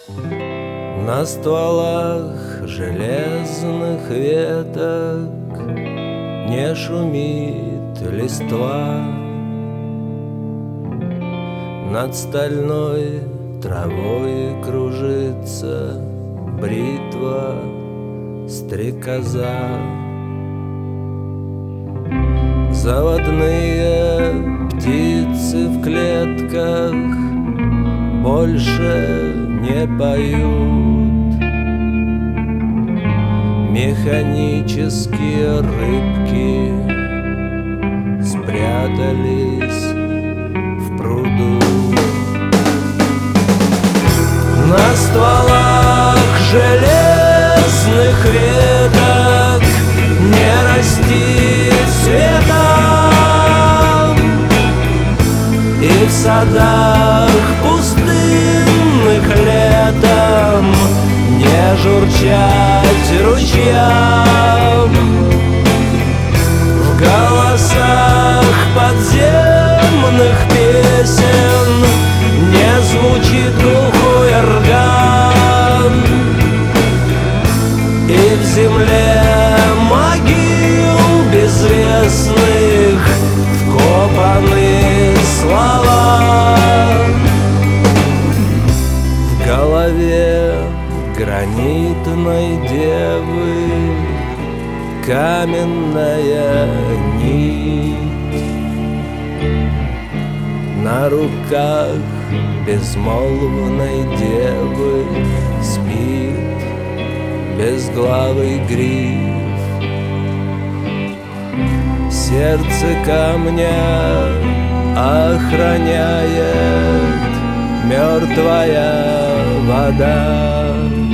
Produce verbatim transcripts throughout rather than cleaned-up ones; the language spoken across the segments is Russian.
На стволах железных веток не шумит листва, над стальной травой кружится бритва стрекоза. Заводные птицы в клетках больше не поют, механические рыбки спрятались в пруду. На стволах железных веток не растит цвета, и в садах пустынных летом не журчать ручьям. В голосах подземных песен не звучит глухой орган, и в земле могил безвестных вкопаны слова. В голове гранитной девы каменная нить, на руках безмолвной девы спит безглавый гриф. Сердце камня охраняет мертвая вода.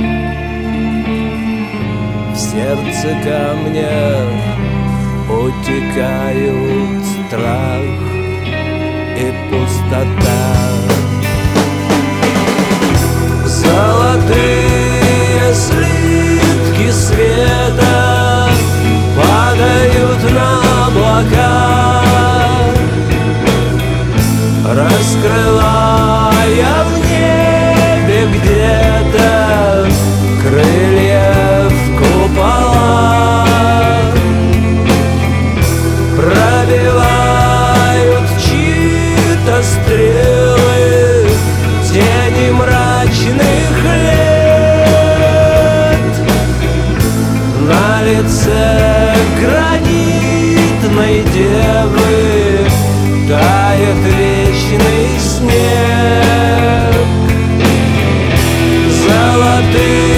В сердце камня утекают страх и пустота. Золотые слитки света падают на облака, раскрывая в небе где-то крыльев купола. Пробивают чьи-то стрелы тени мрачных лет. На лице гранитной девы тает вечный снег. Золотые